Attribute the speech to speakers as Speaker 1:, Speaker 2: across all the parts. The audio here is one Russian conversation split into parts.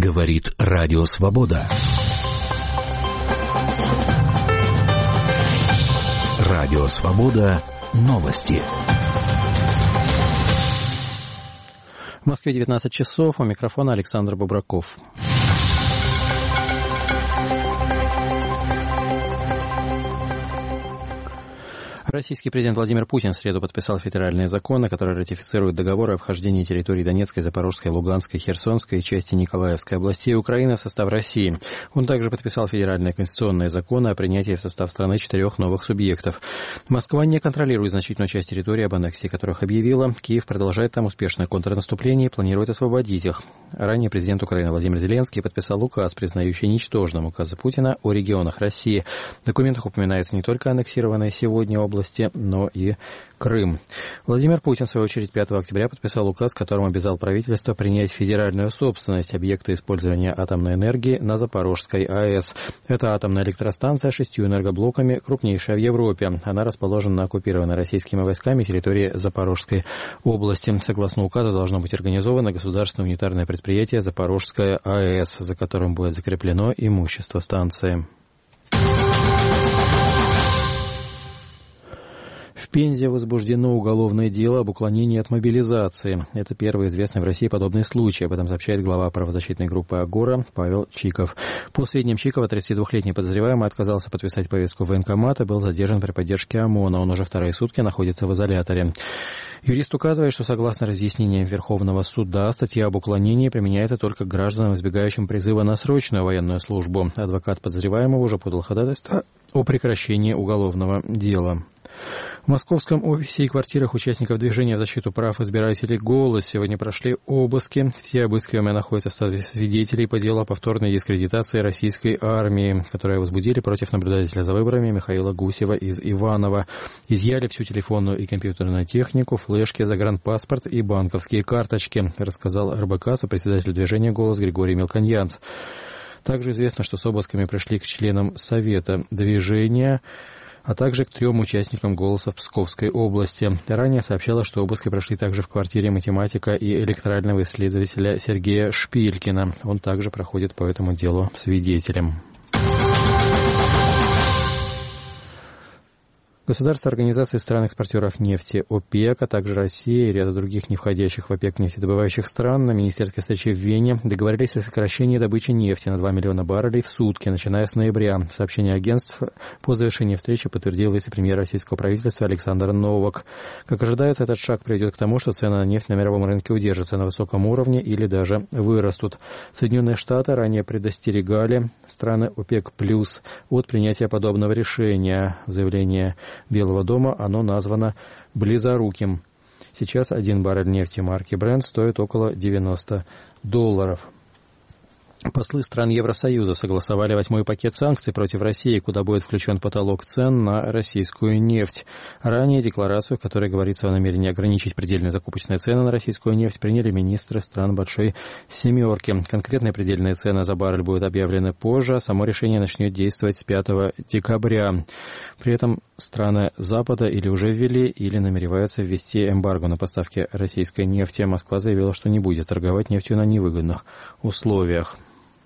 Speaker 1: Говорит Радио Свобода. Радио Свобода. Новости.
Speaker 2: В Москве 19 часов. У микрофона Александр Бобраков. Российский президент Владимир Путин в среду подписал федеральные законы, которые ратифицируют договоры о вхождении территорий Донецкой, Запорожской, Луганской, Херсонской и части Николаевской областей Украины в состав России. Он также подписал федеральные конституционные законы о принятии в состав страны 4 новых субъектов. Москва не контролирует значительную часть территорий, об аннексии которых объявила. Киев продолжает там успешное контрнаступление и планирует освободить их. Ранее президент Украины Владимир Зеленский подписал указ, признающий ничтожным указы Путина о регионах России. В документах упоминается не только аннексированная сегодня область, но и Крым. Владимир Путин, в свою очередь, 5 октября подписал указ, которым обязал правительство принять федеральную собственность объекта использования атомной энергии на Запорожской АЭС. Это атомная электростанция с 6 энергоблоками, крупнейшая в Европе. Она расположена на оккупированной российскими войсками территории Запорожской области. Согласно указу, должно быть организовано государственное унитарное предприятие «Запорожская АЭС», за которым будет закреплено имущество станции. В Пензе возбуждено уголовное дело об уклонении от мобилизации. Это первый известный в России подобный случай. Об этом сообщает глава правозащитной группы «Агора» Павел Чиков. По сведениям Чикова, 32-летний подозреваемый отказался подписать повестку военкомата, был задержан при поддержке ОМОНа. Он уже вторые сутки находится в изоляторе. Юрист указывает, что согласно разъяснениям Верховного суда, статья об уклонении применяется только к гражданам, избегающим призыва на срочную военную службу. Адвокат подозреваемого уже подал ходатайство о прекращении уголовного дела. В московском офисе и квартирах участников движения в защиту прав избирателей «Голос» сегодня прошли обыски. Все обыскиваемые находятся в статусе свидетелей по делу о повторной дискредитации российской армии, которую возбудили против наблюдателя за выборами Михаила Гусева из Иваново. Изъяли всю телефонную и компьютерную технику, флешки, загранпаспорт и банковские карточки, рассказал РБК сопредседатель движения «Голос» Григорий Мелконьянц. Также известно, что с обысками пришли к членам Совета движения, а также к 3 участникам «Голоса» в Псковской области. Ранее сообщалось, что обыски прошли также в квартире математика и электорального исследователя Сергея Шпилькина. Он также проходит по этому делу свидетелем. Государства, организации стран-экспортеров нефти ОПЕК, а также Россия и ряда других не входящих в ОПЕК нефтедобывающих стран на министерской встрече в Вене договорились о сокращении добычи нефти на 2 миллиона баррелей в сутки, начиная с ноября. Сообщение агентств по завершении встречи подтвердил вице-премьер российского правительства Александр Новак. Как ожидается, этот шаг приведет к тому, что цены на нефть на мировом рынке удержатся на высоком уровне или даже вырастут. Соединенные Штаты ранее предостерегали страны ОПЕК+ от принятия подобного решения. Заявление Белого дома оно названо близоруким. Сейчас 1 баррель нефти марки Brent стоит около $90. Послы стран Евросоюза согласовали 8-й пакет санкций против России, куда будет включен потолок цен на российскую нефть. Ранее декларацию, в которой говорится о намерении ограничить предельные закупочные цены на российскую нефть, приняли министры стран Большой Семерки. Конкретные предельные цены за баррель будут объявлены позже, а само решение начнет действовать с 5 декабря. При этом страны Запада или уже ввели, или намереваются ввести эмбарго на поставки российской нефти. Москва заявила, что не будет торговать нефтью на невыгодных условиях.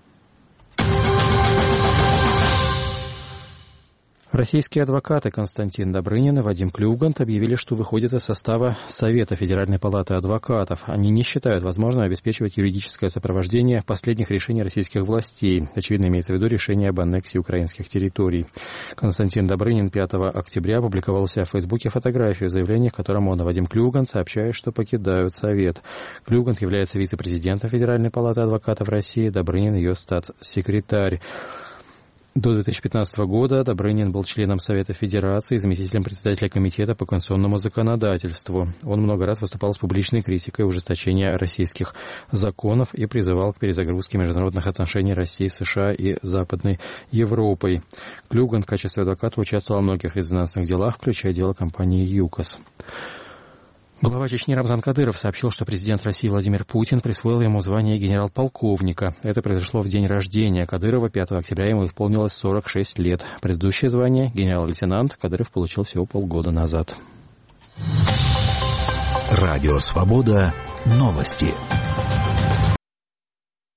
Speaker 2: Российские адвокаты Константин Добрынин и Вадим Клюгант объявили, что выходят из состава Совета Федеральной палаты адвокатов. Они не считают возможным обеспечивать юридическое сопровождение последних решений российских властей. Очевидно, имеется в виду решение об аннексии украинских территорий. Константин Добрынин 5 октября опубликовал у себя в Фейсбуке фотографию, заявление, в котором он и Вадим Клюгант сообщают, что покидают Совет. Клюгант является вице-президентом Федеральной палаты адвокатов России, Добрынин ее статс-секретарь. До 2015 года Добрынин был членом Совета Федерации и заместителем председателя Комитета по конституционному законодательству. Он много раз выступал с публичной критикой ужесточения российских законов и призывал к перезагрузке международных отношений России, США и Западной Европой. Клюгант в качестве адвоката участвовал в многих резонансных делах, включая дело компании ЮКОС. Глава Чечни Рамзан Кадыров сообщил, что президент России Владимир Путин присвоил ему звание генерал-полковника. Это произошло в день рождения Кадырова. 5 октября ему исполнилось 46 лет. Предыдущее звание, генерал-лейтенант, Кадыров получил всего полгода назад.
Speaker 1: Радио Свобода. Новости.